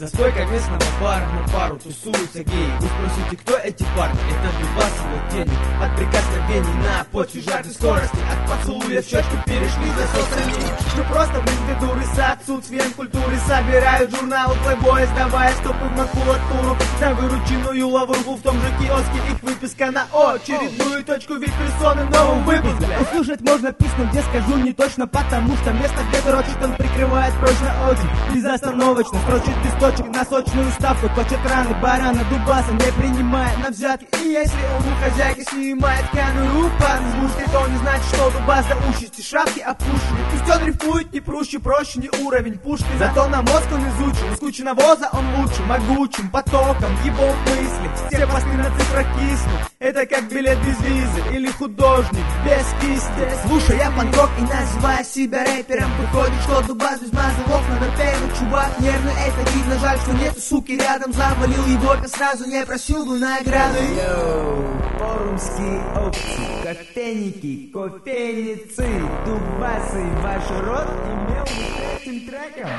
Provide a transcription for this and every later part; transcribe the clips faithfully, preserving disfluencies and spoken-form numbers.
За стойкой местного бара на пару тусуются геи. Вы спросите, кто эти парни? Это Дубас и его тени. От прикосновений на почве жаркой скорости, от поцелуя в щечку перешли за соцсети. Что просто блиндедуры с отсутствием культуры собирают журналы плейбоя, сдавая стопы в макулатуру. На вырученную лавруху в том же киоске их выписка на очередную точку вид персоны в новом выпуске. Услышать можно письма, где скажу не точно, потому что место, где дрочит, он прикрывает прочно очень. Безостановочно строчит листочек на сочную ставку, точит раны барана Дубаса, не принимая на взятки. И если он у хозяйки снимает конуру под звушкой, то не значит, что Дубас до участи шапки опущены. Пусть он рифмует не прущий, проще не уровень пушки, зато на мозг он изучен, из кучи навоза он лучше, могучим потоком его мысли. Все посты на цифрах киснут, это как билет без визы или художник без кисти. Слушай, я панк-рок и называю себя рэпером. Выходит, что Дубас без мазалов на рэперу. Чувак нервный, это видно, жаль, что нету суки рядом. Завалил его, я сразу не просил бы награды. Йоу, форумские опции, кофейники, кофейницы, Дубасы, ваш рот имел бы этим треком.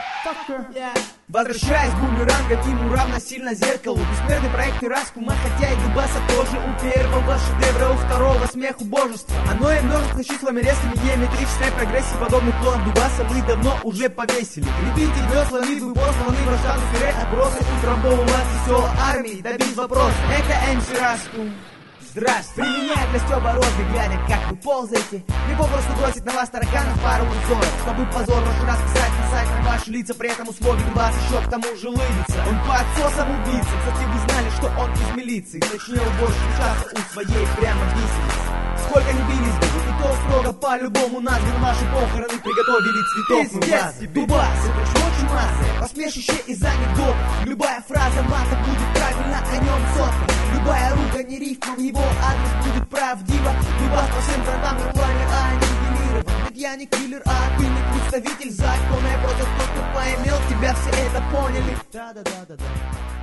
Yeah. Возвращаясь бумерангом, ему равносильно зеркалу. Бессмертный проект Раскума, хотя и Дубаса тоже у первого шедевра, у второго смеху божества. Оно и множество числами резкими, геометрической прогрессии подобных клонов Дубаса мы давно уже повесили. Любите веслами, вы посланы в Рошану Ферре, отбросы утрамбовывать весела армии, добить вопрос. Это эм си Раскум. Здравствуйте! Применяя для стёба розы, глядя, как вы ползаете. Не попросту бросить на вас тараканов пару узоров, чтобы позор ваш раз писать, писать на ваши лица. При этом условий Дубас еще к тому же лыбится. Он по отсосам убийца. Кстати, вы знали, что он из милиции. Точнее, уборщик участка у своей прямо виселицы. Сколько не бились бы, и то строго по-любому нас на наши похороны приготовили цветов и вазы. Дубас, это ж очень массовое, посмешище из анекдотов. Любая фраза мата будет правильно о нем сотка. Любая ругань и рифма в его адрес будет правдива. Дубас по всем фронтам не плане, а аннигилирован. Ведь я не киллер, а ты не представитель закона. Я просто тот, кто поимел, тебя все это поняли. Да-да-да-да-да.